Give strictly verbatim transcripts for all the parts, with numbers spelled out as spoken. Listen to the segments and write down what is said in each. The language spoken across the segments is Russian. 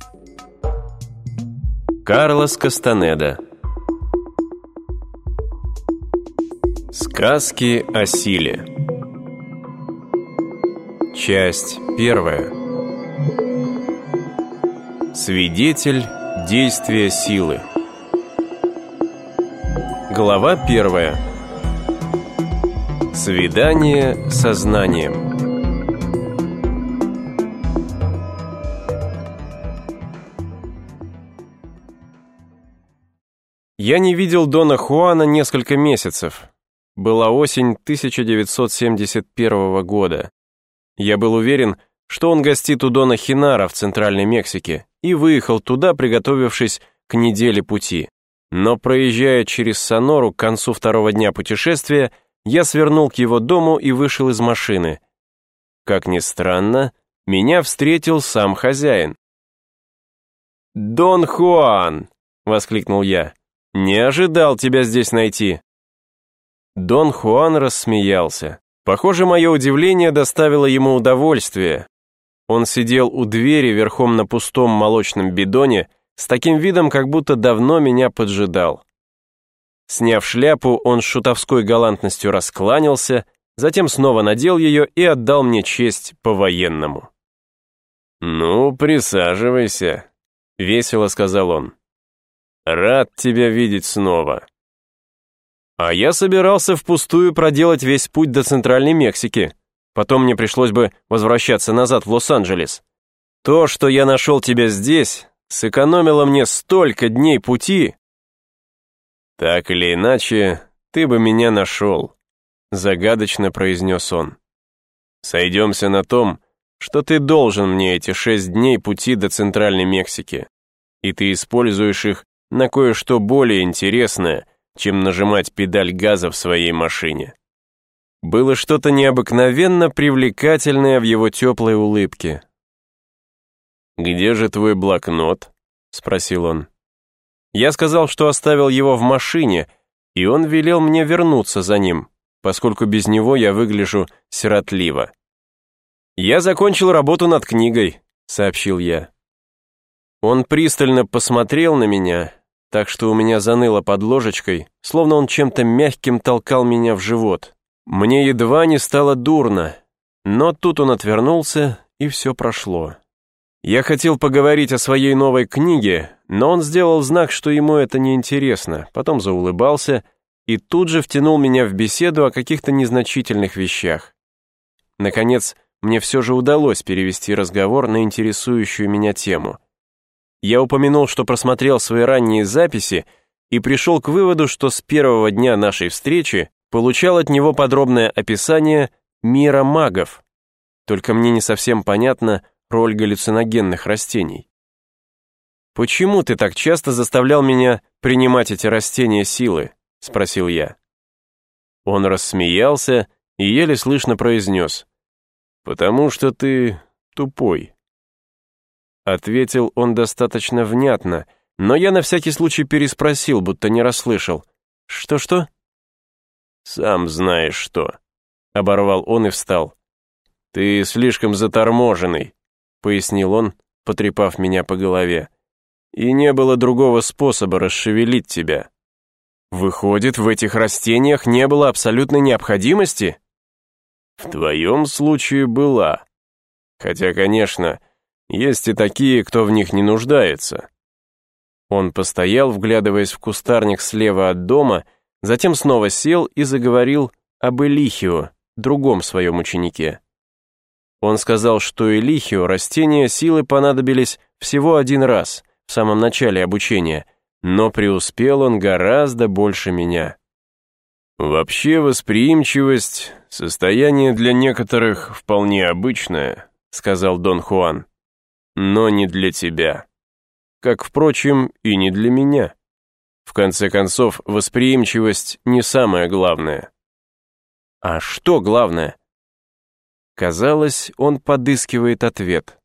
Карлос Кастанеда. Сказки о силе. Часть первая. Свидетель действия силы. Глава первая. Свидание со знанием. Я не видел Дона Хуана несколько месяцев. Была осень тысяча девятьсот семьдесят первого года. Я был уверен, что он гостит у Дона Хинара в Центральной Мексике, и выехал туда, приготовившись к неделе пути. Но проезжая через Сонору к концу второго дня путешествия, я свернул к его дому и вышел из машины. Как ни странно, меня встретил сам хозяин. «Дон Хуан!» — воскликнул я. «Не ожидал тебя здесь найти». Дон Хуан рассмеялся. Похоже, мое удивление доставило ему удовольствие. Он сидел у двери верхом на пустом молочном бидоне с таким видом, как будто давно меня поджидал. Сняв шляпу, он с шутовской галантностью раскланялся, затем снова надел ее и отдал мне честь по-военному. «Ну, присаживайся», — весело сказал он. «Рад тебя видеть снова». А я собирался впустую проделать весь путь до Центральной Мексики. Потом мне пришлось бы возвращаться назад в Лос-Анджелес. То, что я нашел тебя здесь, сэкономило мне столько дней пути. «Так или иначе, ты бы меня нашел», — загадочно произнес он. «Сойдемся на том, что ты должен мне эти шесть дней пути до Центральной Мексики, и ты используешь их на кое-что более интересное, чем нажимать педаль газа в своей машине». Было что-то необыкновенно привлекательное в его теплой улыбке. «Где же твой блокнот?» — спросил он. Я сказал, что оставил его в машине, и он велел мне вернуться за ним, поскольку без него я выгляжу сиротливо. «Я закончил работу над книгой», — сообщил я. Он пристально посмотрел на меня, так что у меня заныло под ложечкой, словно он чем-то мягким толкал меня в живот. Мне едва не стало дурно, но тут он отвернулся, и все прошло. Я хотел поговорить о своей новой книге, но он сделал знак, что ему это неинтересно, потом заулыбался и тут же втянул меня в беседу о каких-то незначительных вещах. Наконец, мне все же удалось перевести разговор на интересующую меня тему. Я упомянул, что просмотрел свои ранние записи и пришел к выводу, что с первого дня нашей встречи получал от него подробное описание мира магов. Только мне не совсем понятна роль галлюциногенных растений. «Почему ты так часто заставлял меня принимать эти растения силы?» — спросил я. Он рассмеялся и еле слышно произнес: «Потому что ты тупой». Ответил он достаточно внятно, но я на всякий случай переспросил, будто не расслышал. «Что-что?» «Сам знаешь что», — оборвал он и встал. «Ты слишком заторможенный», — пояснил он, потрепав меня по голове. «И не было другого способа расшевелить тебя». «Выходит, в этих растениях не было абсолютной необходимости?» «В твоем случае была. Хотя, конечно, есть и такие, кто в них не нуждается». Он постоял, вглядываясь в кустарник слева от дома, затем снова сел и заговорил об Элихио, другом своем ученике. Он сказал, что Элихио растения силы понадобились всего один раз, в самом начале обучения, но преуспел он гораздо больше меня. «Вообще восприимчивость — состояние для некоторых вполне обычное», — сказал Дон Хуан, — «но не для тебя. Как, впрочем, и не для меня. В конце концов, восприимчивость не самое главное». «А что главное?» Казалось, он подыскивает ответ.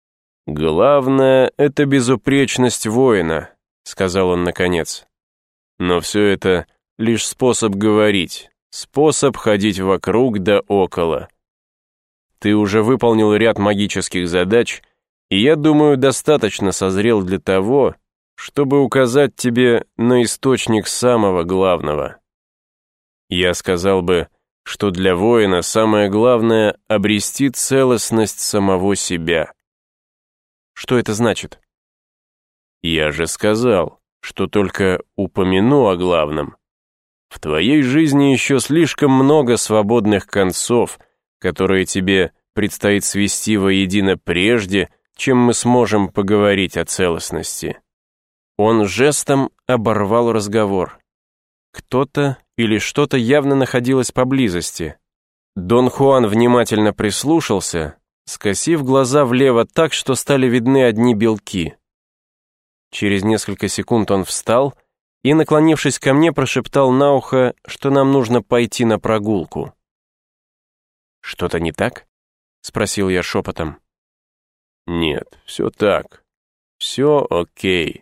«Главное — это безупречность воина», — сказал он наконец. «Но все это лишь способ говорить, способ ходить вокруг да около. Ты уже выполнил ряд магических задач И я думаю, достаточно созрел для того, чтобы указать тебе на источник самого главного. Я сказал бы, что для воина самое главное — обрести целостность самого себя. Что это значит? Я же сказал, что только упомяну о главном. В твоей жизни еще слишком много свободных концов, которые тебе предстоит свести воедино прежде, чем мы сможем поговорить о целостности. Он жестом оборвал разговор. Кто-то или что-то явно находилось поблизости. Дон Хуан внимательно прислушался, скосив глаза влево так, что стали видны одни белки. Через несколько секунд он встал и, наклонившись ко мне, прошептал на ухо, что нам нужно пойти на прогулку. «Что-то не так?» — спросил я шепотом. «Нет, все так. Все окей».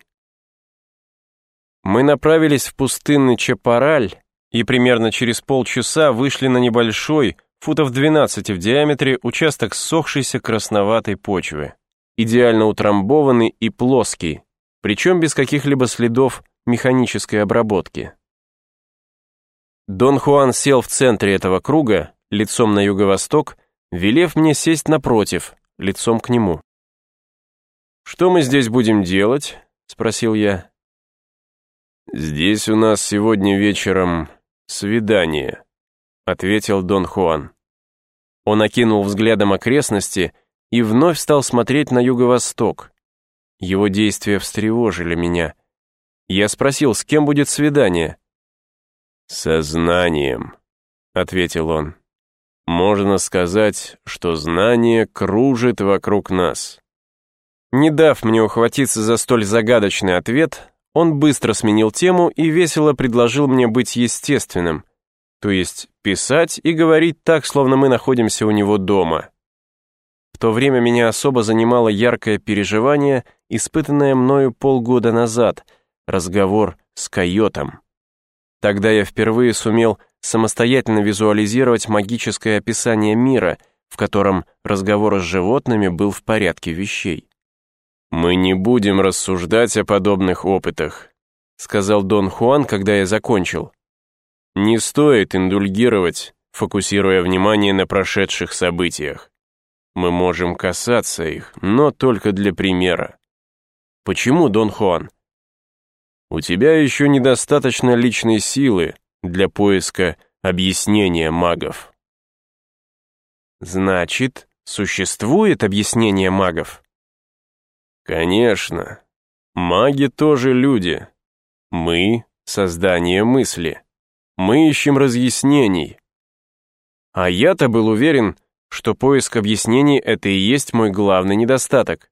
Мы направились в пустынный Чапараль и примерно через полчаса вышли на небольшой, футов двенадцать в диаметре, участок ссохшейся красноватой почвы, идеально утрамбованный и плоский, причем без каких-либо следов механической обработки. Дон Хуан сел в центре этого круга, лицом на юго-восток, велев мне сесть напротив, лицом к нему. «Что мы здесь будем делать?» — спросил я. «Здесь у нас сегодня вечером свидание», — ответил Дон Хуан. Он окинул взглядом окрестности и вновь стал смотреть на юго-восток. Его действия встревожили меня. Я спросил, с кем будет свидание? «Со знанием», — ответил он. «Можно сказать, что знание кружит вокруг нас». Не дав мне ухватиться за столь загадочный ответ, он быстро сменил тему и весело предложил мне быть естественным, то есть писать и говорить так, словно мы находимся у него дома. В то время меня особо занимало яркое переживание, испытанное мною полгода назад, разговор с койотом. Тогда я впервые сумел самостоятельно визуализировать магическое описание мира, в котором разговор с животными был в порядке вещей. «Мы не будем рассуждать о подобных опытах», — сказал Дон Хуан, когда я закончил. «Не стоит индульгировать, фокусируя внимание на прошедших событиях. Мы можем касаться их, но только для примера». «Почему, Дон Хуан?» «У тебя еще недостаточно личной силы для поиска объяснения магов». «Значит, существует объяснение магов?» «Конечно. Маги тоже люди. Мы — создание мысли. Мы ищем разъяснений». А я-то был уверен, что поиск объяснений — это и есть мой главный недостаток.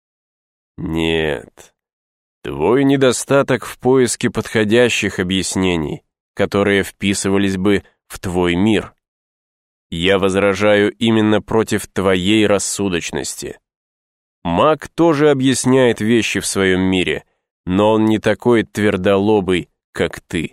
Нет. Твой недостаток в поиске подходящих объяснений, которые вписывались бы в твой мир. Я возражаю именно против твоей рассудочности. Маг тоже объясняет вещи в своем мире, но он не такой твердолобый, как ты.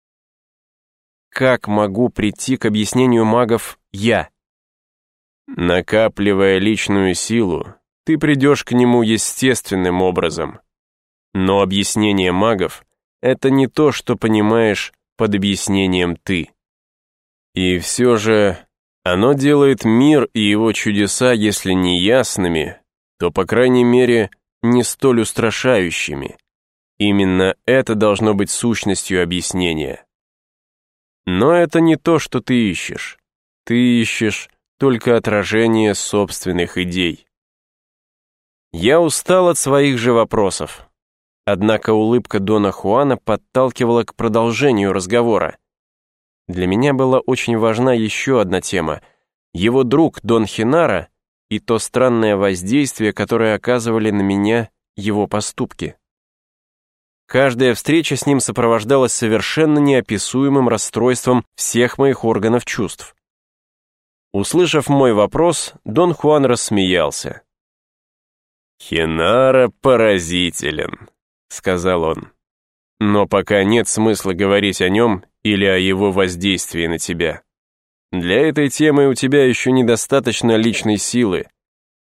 Как могу прийти к объяснению магов я? Накапливая личную силу, ты придешь к нему естественным образом. Но объяснение магов — это не то, что понимаешь под объяснением ты. И все же оно делает мир и его чудеса, если не ясными, то, по крайней мере, не столь устрашающими. Именно это должно быть сущностью объяснения. Но это не то, что ты ищешь. Ты ищешь только отражение собственных идей. Я устал от своих же вопросов. Однако улыбка Дона Хуана подталкивала к продолжению разговора. Для меня была очень важна еще одна тема. Его друг Дон Хинара и то странное воздействие, которое оказывали на меня его поступки. Каждая встреча с ним сопровождалась совершенно неописуемым расстройством всех моих органов чувств. Услышав мой вопрос, Дон Хуан рассмеялся. «Хинара поразителен», — сказал он. «Но пока нет смысла говорить о нем или о его воздействии на тебя. Для этой темы у тебя еще недостаточно личной силы.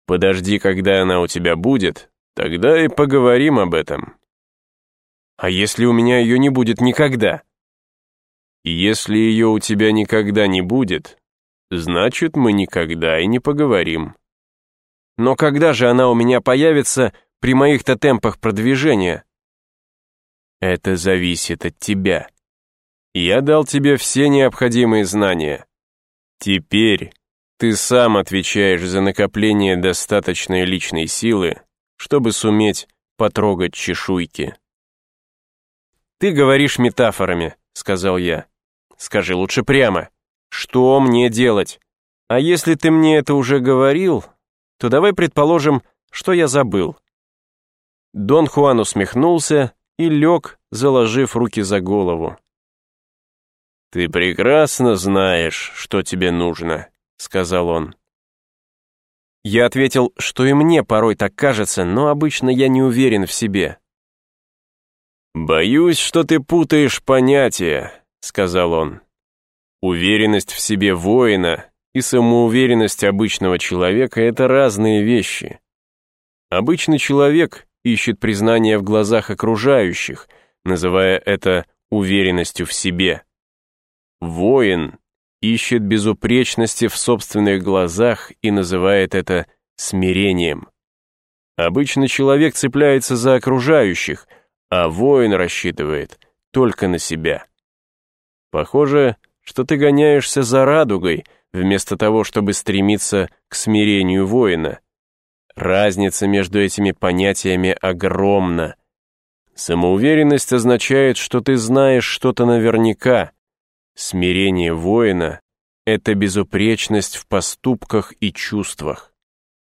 Подожди, когда она у тебя будет, тогда и поговорим об этом. А если у меня ее не будет никогда? Если ее у тебя никогда не будет, значит, мы никогда и не поговорим. Но когда же она у меня появится при моих-то темпах продвижения? Это зависит от тебя. Я дал тебе все необходимые знания. Теперь ты сам отвечаешь за накопление достаточной личной силы, чтобы суметь потрогать чешуйки. «Ты говоришь метафорами», — сказал я. «Скажи лучше прямо, что мне делать? А если ты мне это уже говорил, то давай предположим, что я забыл». Дон Хуан усмехнулся и лег, заложив руки за голову. «Ты прекрасно знаешь, что тебе нужно», — сказал он. Я ответил, что и мне порой так кажется, но обычно я не уверен в себе. «Боюсь, что ты путаешь понятия», — сказал он. «Уверенность в себе воина и самоуверенность обычного человека — это разные вещи. Обычный человек ищет признание в глазах окружающих, называя это уверенностью в себе. Воин ищет безупречности в собственных глазах и называет это смирением. Обычный человек цепляется за окружающих, а воин рассчитывает только на себя. Похоже, что ты гоняешься за радугой, вместо того, чтобы стремиться к смирению воина. Разница между этими понятиями огромна. Самоуверенность означает, что ты знаешь что-то наверняка. Смирение воина — это безупречность в поступках и чувствах.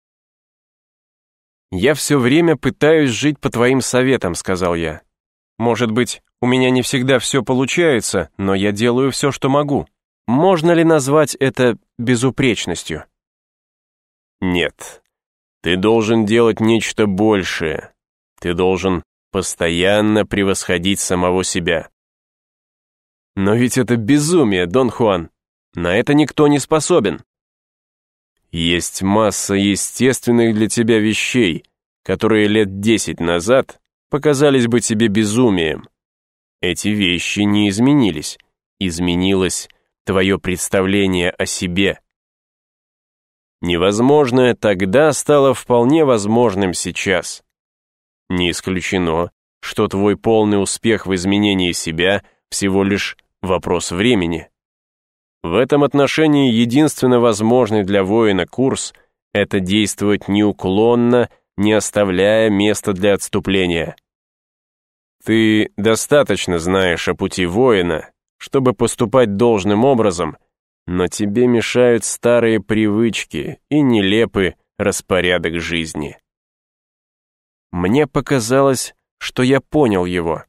«Я все время пытаюсь жить по твоим советам», — сказал я. «Может быть, у меня не всегда все получается, но я делаю все, что могу. Можно ли назвать это безупречностью?» Нет. Ты должен делать нечто большее. Ты должен постоянно превосходить самого себя. Но ведь это безумие, Дон Хуан. На это никто не способен. Есть масса естественных для тебя вещей, которые лет десять назад показались бы тебе безумием. Эти вещи не изменились. Изменилось твое представление о себе. Невозможное тогда стало вполне возможным сейчас. Не исключено, что твой полный успех в изменении себя всего лишь вопрос времени. В этом отношении единственно возможный для воина курс — это действовать неуклонно, не оставляя места для отступления. Ты достаточно знаешь о пути воина, чтобы поступать должным образом, но тебе мешают старые привычки и нелепый распорядок жизни. Мне показалось, что я понял его.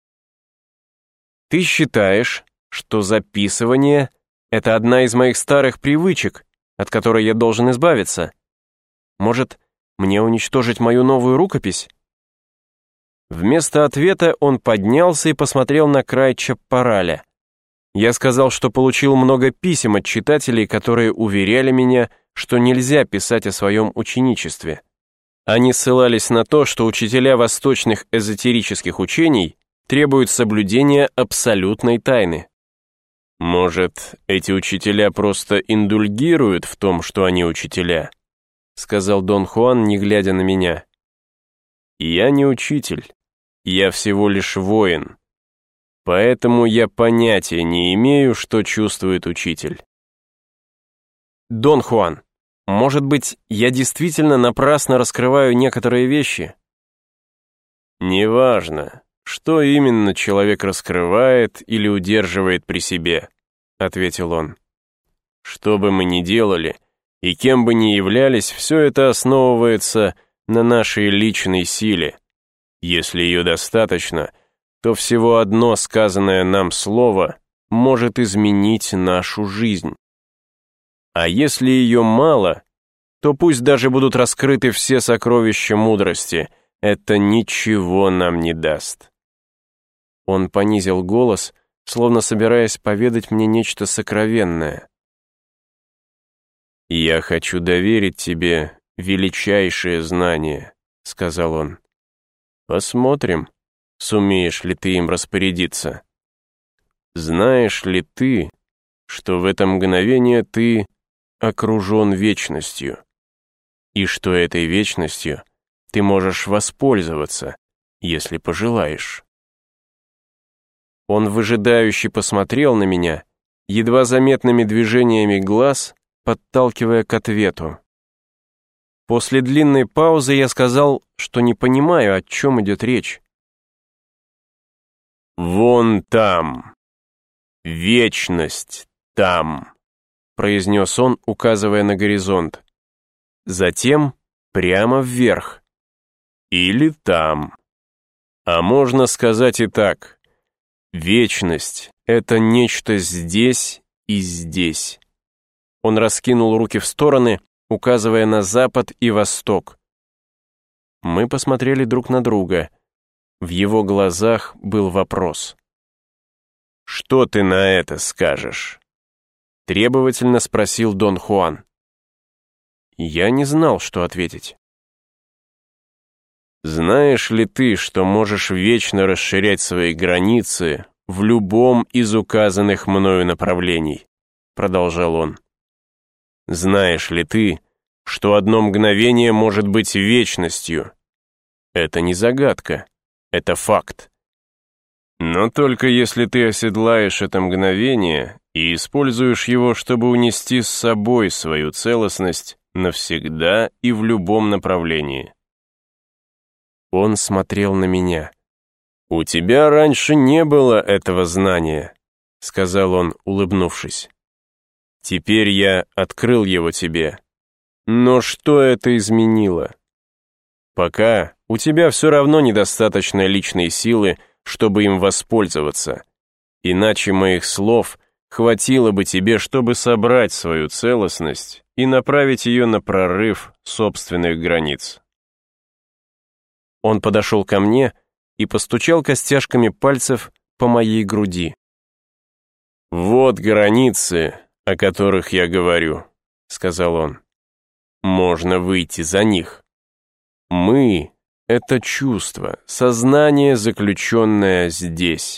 Ты считаешь, что записывание — это одна из моих старых привычек, от которой я должен избавиться? Может, мне уничтожить мою новую рукопись? Вместо ответа он поднялся и посмотрел на край чаппараля. Я сказал, что получил много писем от читателей, которые уверяли меня, что нельзя писать о своем ученичестве. Они ссылались на то, что учителя восточных эзотерических учений требуют соблюдения абсолютной тайны. «Может, эти учителя просто индульгируют в том, что они учителя?» — сказал Дон Хуан, не глядя на меня. «Я не учитель, я всего лишь воин. Поэтому я понятия не имею, что чувствует учитель». «Дон Хуан, может быть, я действительно напрасно раскрываю некоторые вещи?» «Неважно, что именно человек раскрывает или удерживает при себе», — ответил он. «Что бы мы ни делали и кем бы ни являлись, все это основывается на нашей личной силе. Если ее достаточно, то всего одно сказанное нам слово может изменить нашу жизнь. А если ее мало, то пусть даже будут раскрыты все сокровища мудрости, это ничего нам не даст». Он понизил голос, словно собираясь поведать мне нечто сокровенное. «Я хочу доверить тебе величайшее знание», — сказал он. «Посмотрим, сумеешь ли ты им распорядиться. Знаешь ли ты, что в это мгновение ты окружен вечностью, и что этой вечностью ты можешь воспользоваться, если пожелаешь?» Он выжидающе посмотрел на меня, едва заметными движениями глаз, подталкивая к ответу. После длинной паузы я сказал, что не понимаю, о чем идет речь. «Вон там, вечность там», — произнес он, указывая на горизонт. Затем прямо вверх. «Или там. А можно сказать и так. Вечность — это нечто здесь и здесь». Он раскинул руки в стороны, указывая на запад и восток. Мы посмотрели друг на друга. В его глазах был вопрос. «Что ты на это скажешь?» — требовательно спросил Дон Хуан. Я не знал, что ответить. «Знаешь ли ты, что можешь вечно расширять свои границы в любом из указанных мною направлений?» — продолжал он. «Знаешь ли ты, что одно мгновение может быть вечностью? Это не загадка, это факт. Но только если ты оседлаешь это мгновение и используешь его, чтобы унести с собой свою целостность навсегда и в любом направлении». Он смотрел на меня. «У тебя раньше не было этого знания», — сказал он, улыбнувшись. «Теперь я открыл его тебе. Но что это изменило? Пока у тебя все равно недостаточно личной силы, чтобы им воспользоваться. Иначе моих слов хватило бы тебе, чтобы собрать свою целостность и направить ее на прорыв собственных границ». Он подошел ко мне и постучал костяшками пальцев по моей груди. «Вот границы, о которых я говорю», — сказал он. «Можно выйти за них. Мы — это чувство, сознание, заключенное здесь».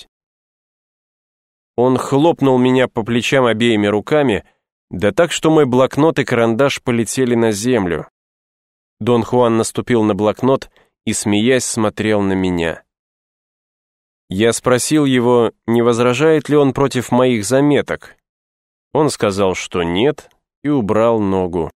Он хлопнул меня по плечам обеими руками, да так, что мой блокнот и карандаш полетели на землю. Дон Хуан наступил на блокнот и, смеясь, смотрел на меня. Я спросил его, не возражает ли он против моих заметок. Он сказал, что нет, и убрал ногу.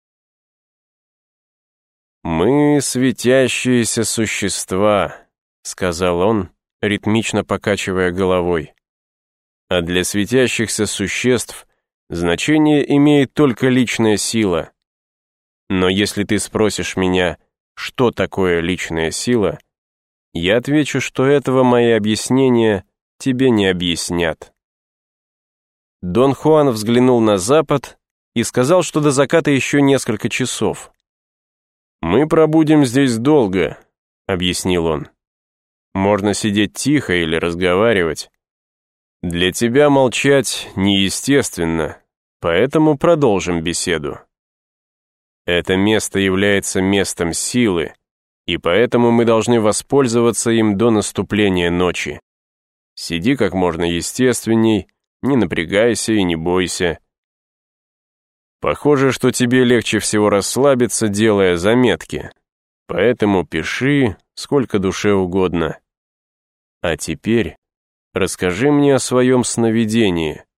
«Мы светящиеся существа», — сказал он, ритмично покачивая головой. «А для светящихся существ значение имеет только личная сила. Но если ты спросишь меня, что такое личная сила, я отвечу, что этого мои объяснения тебе не объяснят». Дон Хуан взглянул на запад и сказал, что до заката еще несколько часов. «Мы пробудем здесь долго», — объяснил он. «Можно сидеть тихо или разговаривать. Для тебя молчать неестественно, поэтому продолжим беседу. Это место является местом силы, и поэтому мы должны воспользоваться им до наступления ночи. Сиди как можно естественней, не напрягайся и не бойся. Похоже, что тебе легче всего расслабиться, делая заметки, поэтому пиши сколько душе угодно. А теперь расскажи мне о своем сновидении.